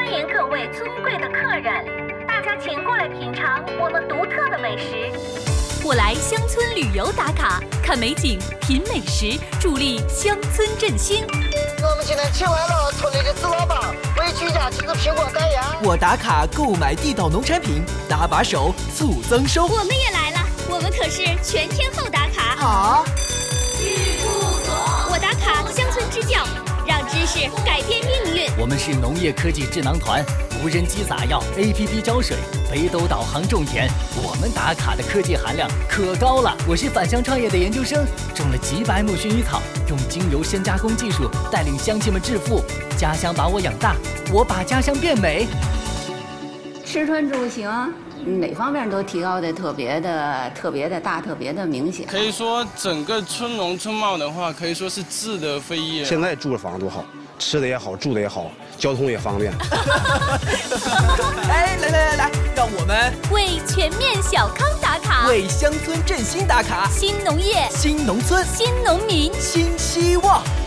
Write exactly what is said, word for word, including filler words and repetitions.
欢迎各位尊贵的客人，大家请过来品尝我们独特的美食。 我来乡村旅游打卡，看美景，品美食，助力乡村振兴。 我们今天请来了村里的子老板，为居家亲子苹果代言。 我打卡购买地道农产品，搭把手促增收。 我们也来了，我们可是全天候打卡。 好， 我打卡乡村支教，让知识改变命运。 我们是农业科技智囊团，无人机撒药 ，A P P 浇水，北斗导航种田。我们打卡的科技含量可高了。我是返乡创业的研究生，种了几百亩薰衣草，用精油深加工技术带领乡亲们致富。家乡把我养大，我把家乡变美。 吃穿住行哪方面都提高的特别的特别的大，特别的明显。 可以说整个村容村貌的话，可以说是质的飞跃。 现在住的房子多好，吃的也好，住的也好，交通也方便。 哎，来来来来，让我们为全面小康打卡， 为乡村振兴打卡， 新农业、 新农村、 新农民、 新希望。